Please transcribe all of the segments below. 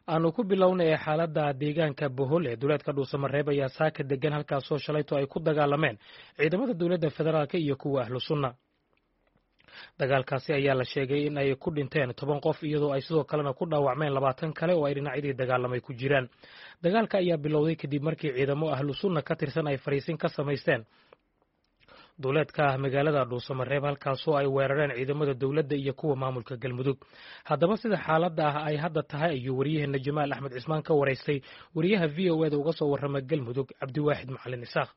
aanu ku bilownay xaaladda deegaanka bohol ee duleedka dhuusamareeb ayaa saaka degan halkaasoo shalayto ay ku dagaalameen ciidamada dowladda federaalk iyo kuwa ahlu sunna. dagaalkaasi ayaa la sheegay in ay ku dhinteen 10 qof iyadoo ay sidoo kalena ku dhaawacmeen 20 kale oo ay dhinacyadii dagaalamay ku jiraan. dagaalka ayaa bilowday kadib markii ciidamo ahlu sunna ka tirsan ay fariisin ka samaysteen duleedka magaalada dhuusamareeb halkaasoo ay weerareen ciidamada dowladda iyo kuwa maamulka galmudug. haddaba sida xaaladda ah ay hadda tahay ayuu wariyaheena jamaal axmed cismaan ka waraystay wariyaha v o eda uga soo warrama galmudug cabdiwaaxid macalin isaaq.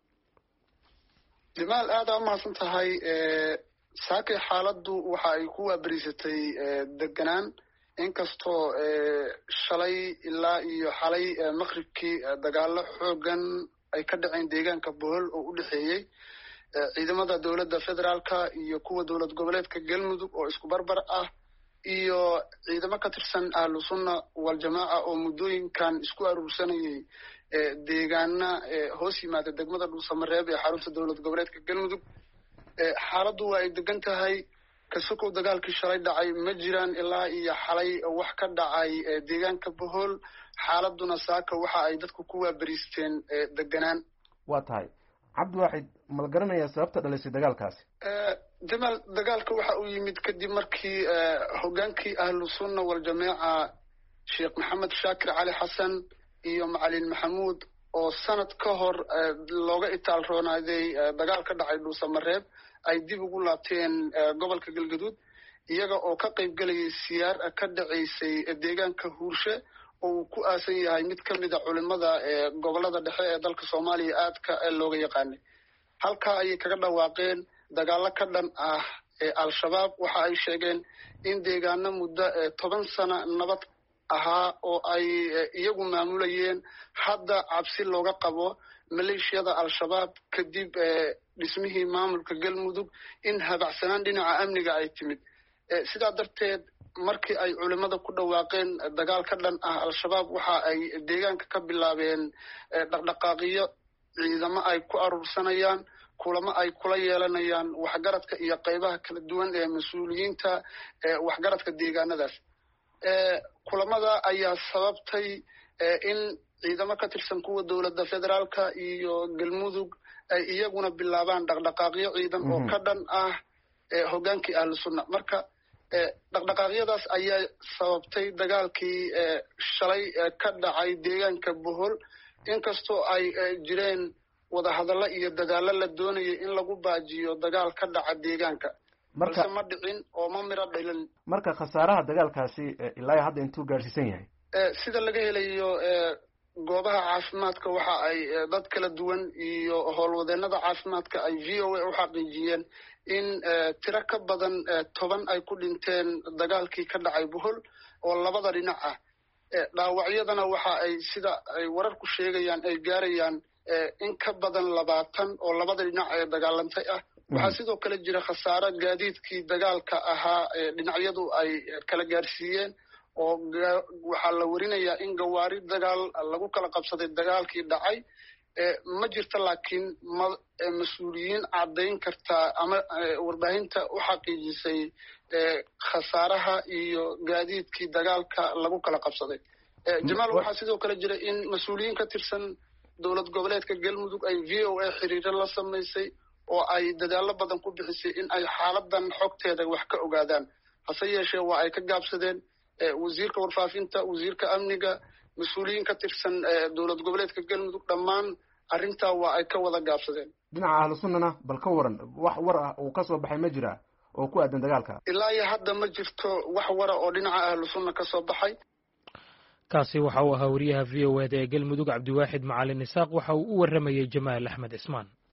jamaal aad aa umahadsan tahay. saakay xaaladdu waxa ay ku waabariisatay deganaan inkastoo shalay ilaa iyo xalay maqribkii dagaalo xoogan ay ka dhaceen deegaanka bohol oo u dhexeeyey ciidamada dowladda federaalka iyo kuwa dowlad goboleedka galmudug oo isku barbar ah iyo ciidamo ka tirsan ahlu sunna waljamaaca oo muddooyinkan isku aruursanayay deegaana hoos yimaada degmada dhuusamareeb ee xarunta dowlad goboleedka galmudug. xaaladdu waa ay degan tahay kasokow dagaalkii shalay dhacay ma jiraan ilaa iyo xalay wax ka dhacay deegaanka bohol. xaaladuna saaka waxa ay dadku ku waabariisteen deganaan. waa tahay cabdiwaaxid ma la garanayaa sababta dhalisay dagaalkaasi? jamaal dagaalka waxa uu yimid kadib markii hogaankii ahlu sunna waljamaaca sheekh maxamed shaakir cali xasan iyo macalin maxamuud oo sanad ka hor looga itaal roonaaday dagaal ka dhacay dhuusamareeb ay dib ugu laabteen gobolka galgaduud iyaga oo ka qayb gelayay siyaar ka dhacaysay deegaanka huurshe oo uu ku aasan yahay mid ka mid a culimada gobolada dhexe ee dalka soomaaliya aadka looga yaqaanay. halkaa ayay kaga dhawaaqeen dagaalo ka dhan ah al-shabaab. waxa ay sheegeen in deegaano muddo 10 sano nabad ahaa oo ay iyagu maamulayeen hadda cabsi looga qabo maleeshiyada al-shabaab kadib dhismihii maamulka galmudug in habacsanaan dhinaca amniga ay timid. sidaa darteed markii ay culimada ku dhawaaqeen dagaal ka dhan ah al-shabaab waxa ay deegaanka ka bilaabeen dhaqdhaqaaqiyo ciidamo ay ku aruursanayaan, kulamo ay kula yeelanayaan waxgaradka iyo qaybaha kala duwan ee mas-uuliyiinta waxgaradka deegaanadaas. kulamada ayaa sababtay in ciidamo ka tirsan kuwa dowladda federaalka iyo galmudug ay iyaguna bilaabaan dhaqdhaqaaqyo ciidan oo ka dhan ah hogaankii ahlu sunna. marka dhaqdhaqaaqyadaas ayaa sababtay dagaalkii shalay ka dhacay deegaanka bohol inkastoo ay jireen wadahadallo iyo dadaallo la doonayay in lagu baajiyo dagaal ka dhaca deegaanka balse ma dhicin oo ma miro dhalin. marka khasaaraha dagaalkaasi ilaa hadda intuu gaadhsiisan yahay? sida laga helayo goobaha caafimaadka waxa ay dad kala duwan iyo howlwadeenada caafimaadka ay v o a u xaqiijiyeen in tiro ka badan 10 ay ku dhinteen dagaalkii ka dhacay bohol oo labada dhinac ah. dhaawacyadana waxa ay sida ay wararku sheegayaan ay gaarayaan in ka badan 20 oo labada dhinac ee dagaalantay ah. waxaa sidoo kale jira khasaaro gaadiidkii dagaalka ahaa dhinacyadu ay kala gaarsiiyeen oo waxaa la warinayaa in gawaari dagaal lagu kala qabsaday dagaalkii dhacay. ma jirta laakiin mas-uuliyiin caddayn kartaa ama warbaahinta u xaqiijisay khasaaraha iyo gaadiidkii dagaalka lagu kala qabsaday. jamaal waxaa sidoo kale jira in mas-uuliyiin ka tirsan dowlad goboleedka galmudug ay v o a xiriiro la samaysay oo ay dadaallo badan ku bixisay in ay xaaladan xogteeda wax ka ogaadaan. hase yeeshee waa ay ka gaabsadeen. wasiirka warfaafinta, wasiirka amniga, mas-uuliyiin ka tirsan dowlad goboleedka galmudug dhammaan arrintaa waa ay ka wada gaabsadeen. dhinaca ahlu sunnana bal ka waran, wax war ah uu ka soo baxay ma jira oo ku aadan dagaalka? ilaa iyo hadda ma jirto wax wara oo dhinaca ahlu sunna ka soo baxay. kaasi waxa uu ahaa wariyaha v o eda ee galmudug cabdiwaaxid macalin isaaq waxa uu u warramayey jamaal axmed cismaan.